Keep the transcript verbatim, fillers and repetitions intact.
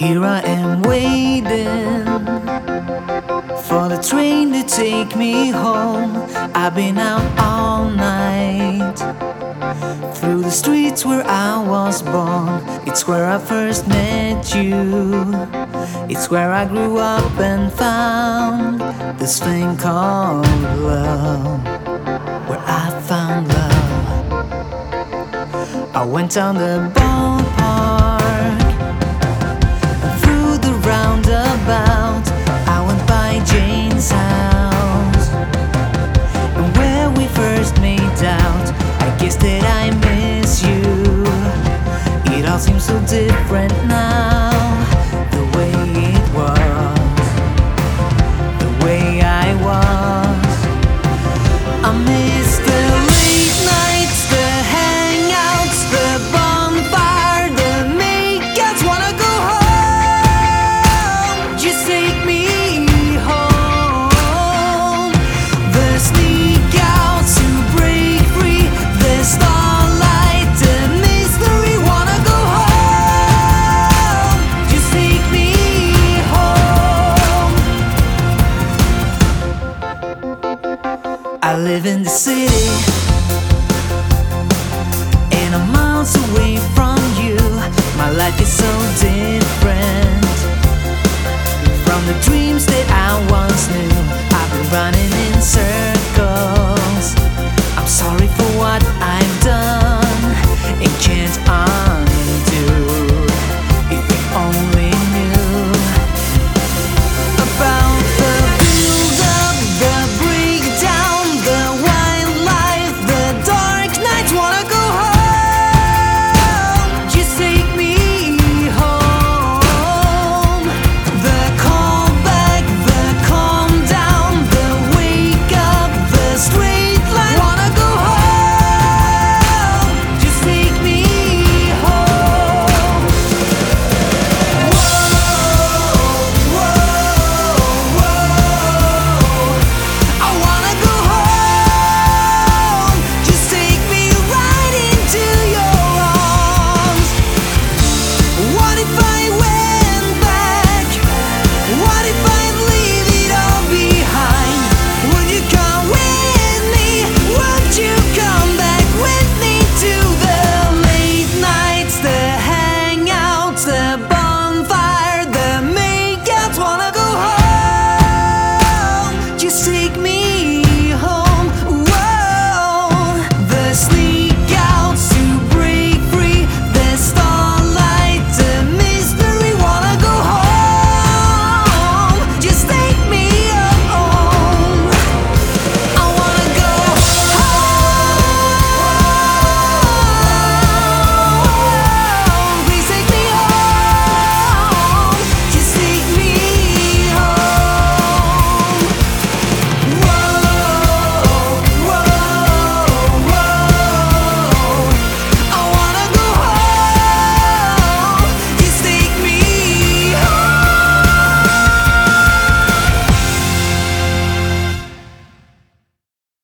Here I am waiting for the train to take me home. I've been out all night through the streets where I was born. It's where I first met you. It's where I grew up and found this thing called love. Where I found love. I went down the ballpark and through the roundabout. I went by Jane's house, and where we first made out, I guess that I miss you. It all seems so different now.